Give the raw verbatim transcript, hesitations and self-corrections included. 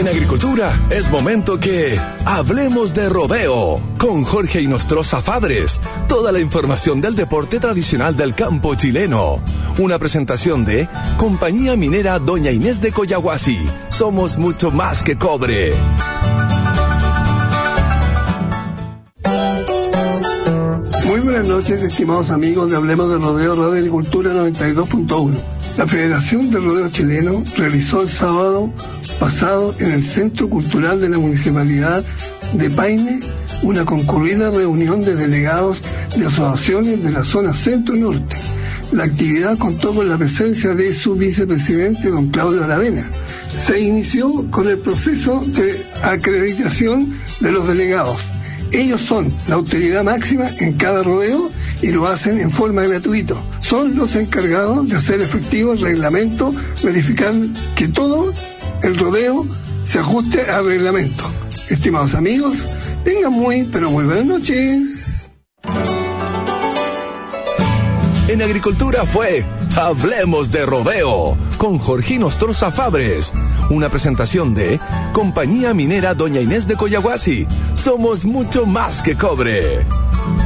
En agricultura es momento que hablemos de rodeo con Jorge Inostroza Fadres. Toda la información del deporte tradicional del campo chileno. Una presentación de Compañía Minera Doña Inés de Collahuasi. Somos mucho más que cobre. Muy buenas noches, estimados amigos de Hablemos de Rodeo, Radio Agricultura noventa y dos punto uno. La Federación del Rodeo Chileno realizó el sábado pasado en el Centro Cultural de la Municipalidad de Paine una concurrida reunión de delegados de asociaciones de la zona centro-norte. La actividad contó con la presencia de su vicepresidente, don Claudio Aravena. Se inició con el proceso de acreditación de los delegados. Ellos son la autoridad máxima en cada rodeo y lo hacen en forma gratuita. Son los encargados de hacer efectivo el reglamento, verificar que todo el rodeo se ajuste al reglamento. Estimados amigos, tengan muy, pero muy buenas noches. En agricultura fue Hablemos de Rodeo con Jorge Inostroza Fabres. Una presentación de Compañía Minera Doña Inés de Collahuasi. Somos mucho más que cobre.